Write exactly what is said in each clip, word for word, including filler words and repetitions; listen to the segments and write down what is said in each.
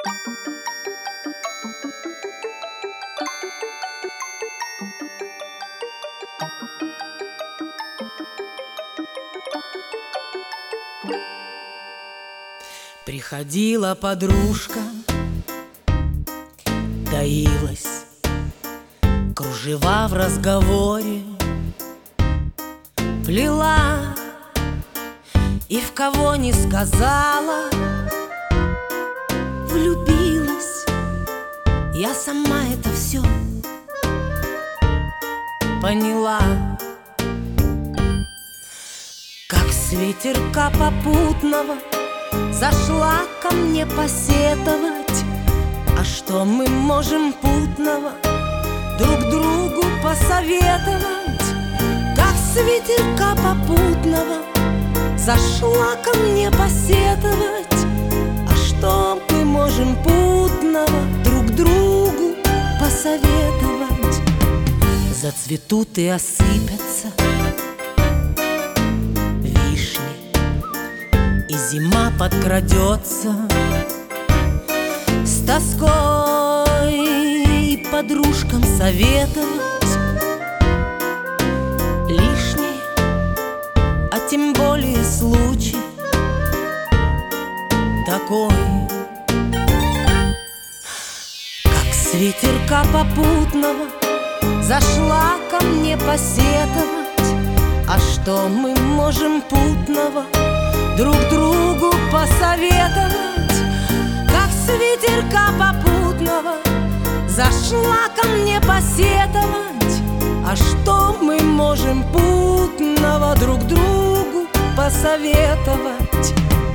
Приходила подружка, таилась, кружева в разговоре плела, и в кого не сказала, влюбилась. Я сама это все поняла, как с ветерка попутного зашла ко мне посетовать. А что мы можем путного друг другу посоветовать? Как с ветерка попутного зашла ко мне посетовать. А что мы можем путного друг другу посоветовать? Зацветут и осыпятся и зима подкрадется с тоской подружкам советовать лишний, а тем более случай такой, как с ветерка попутного зашла ко мне посетовать. А что мы можем путного друг другу посоветовать? Как с ветерка попутного зашла ко мне посетовать. А что мы можем путного друг другу посоветовать?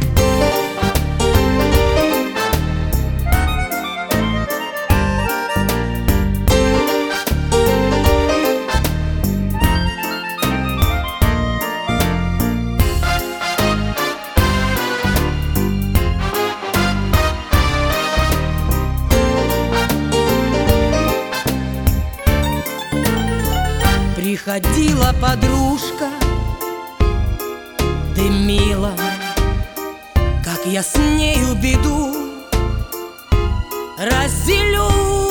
Приходила подружка, дымила, как я с нею беду разделю.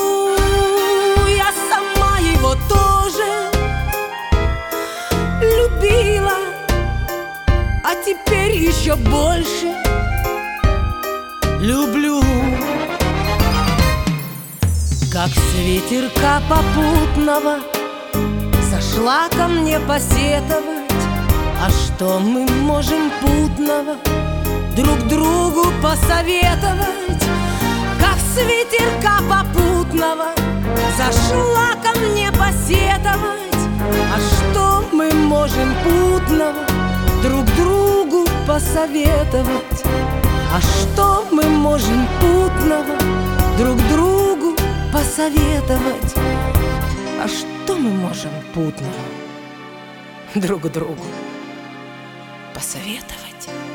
Я сама его тоже любила, а теперь еще больше люблю. Как с ветерка попутного зашла ко мне посетовать. А что мы можем путного друг другу посоветовать? Как с ветерка попутного зашла ко мне посетовать. А что мы можем путного друг другу посоветовать? А что мы можем путного друг другу посоветовать? А что мы можем путного друг другу посоветовать?